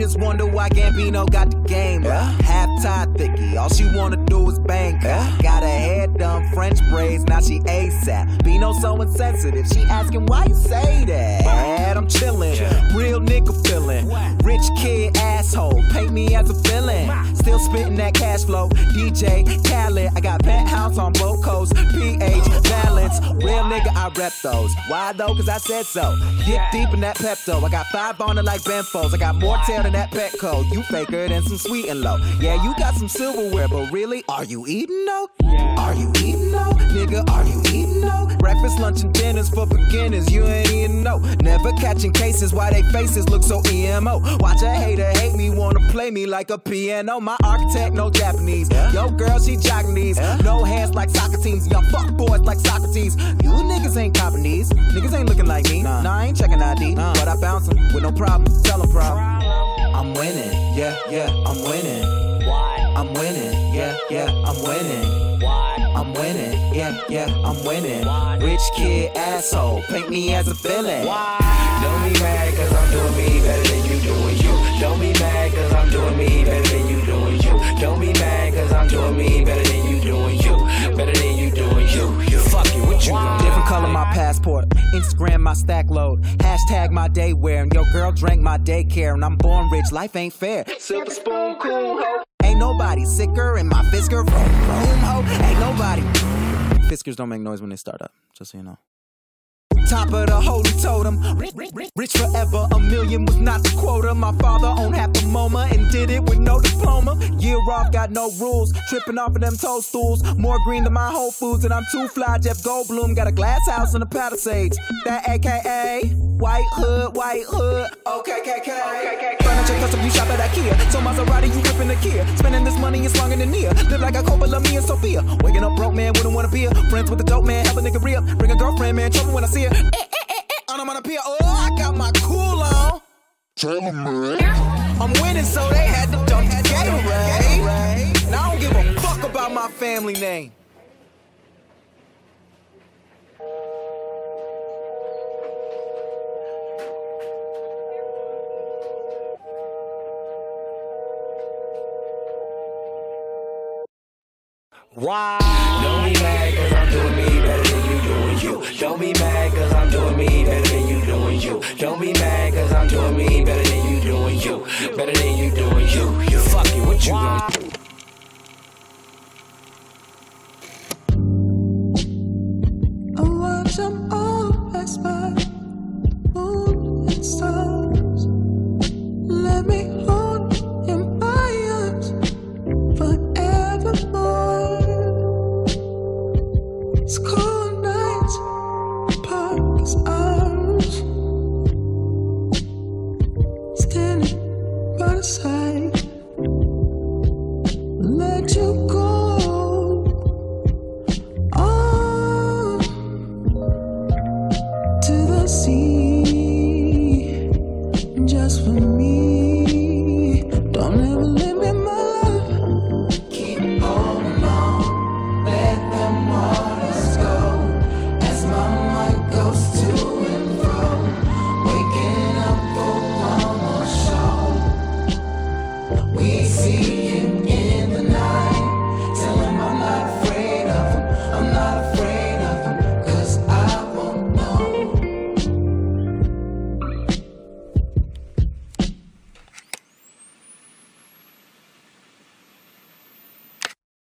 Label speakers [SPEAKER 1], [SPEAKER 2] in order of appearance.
[SPEAKER 1] Niggas wonder why Gambino got the game. Half-tied thicky, all she wanna do is bang. Got her hair done, French braids, now she ASAP. Bino so insensitive, she asking why you say that. I'm chillin', real nigga feelin'. Rich kid asshole, paint me as a villain. Still spittin' that cash flow, DJ Khaled. I got penthouse on both coasts, PH balance. Real nigga, I rep those. Why though? Cause I said so. Get deep in that Pepto. I got 5 on it like Benfos. I got more tail than that Petco. You faker than some sweet and low. Yeah, you got some silverware, but really, are you eating though? Are you eating though? Nigga, are you eating though? Breakfast, lunch, and dinners for beginners. You ain't eating no. Never catching cases. Why they faces look so emo? Watch a hater hate me, wanna play me like a piano. My architect, no Japanese. Yo, girl, she jocking these. No hands like soccer teams. Y'all fuck boys like Socrates. You niggas ain't copping these. Niggas ain't looking like me. Nah, I ain't checking ID. But I bounce 'em with no problem. Tell 'em problem. I'm winning. Yeah, I'm winning. Why? I'm winning. Yeah, I'm winning. Why? I'm winning. Yeah, I'm winning. Why? Rich kid asshole. Paint me as a villain. Why?
[SPEAKER 2] Don't be mad cause I'm doing me better than you doing you. Don't be mad cause I'm doing me better than you doing you. Don't be mad cause I'm doing me better than you doing you. Better than you doing you. Fuck you, what you gonna do?
[SPEAKER 1] Different color my passport. Instagram my stack load. Hashtag my day wear. And your girl drank my daycare. And I'm born rich, life ain't fair. Silver spoon, cool ho. Ain't nobody sicker in my Fisker room ho. Ain't nobody. Fiskers don't make noise when they start up, just so you know. Top of the holy totem. Rich forever, a million was not the quota. My father owned half the MoMA and did it with no diploma. Year off, got no rules. Tripping off of them toadstools. More green than my Whole Foods, and I'm too fly. Jeff Goldblum got a glass house in the Palisades. That AKA White Hood. Okay, KK. Furniture custom, you shop at IKEA. So Maserati, you whipping the Kia. Spending this money is longer than near. Live like a Coppola, me and Sophia. Waking up broke, man, wouldn't wanna be a friends with the dope man, help a nigga real. Bring a girlfriend, man, trouble when I see her. I'm on a pier. Oh, I got my cool on.
[SPEAKER 3] Tell 'em, man.
[SPEAKER 1] I'm winning, so they had to dump the Gatorade. Now I don't give a fuck about my family name.
[SPEAKER 2] Why? Don't be mad cause I'm doing me better than you doing you. Don't be mad cause I'm doing me better than you doing you. Don't be mad cause I'm doing me better than you doing you. Better than you doing you. Fuck you, what you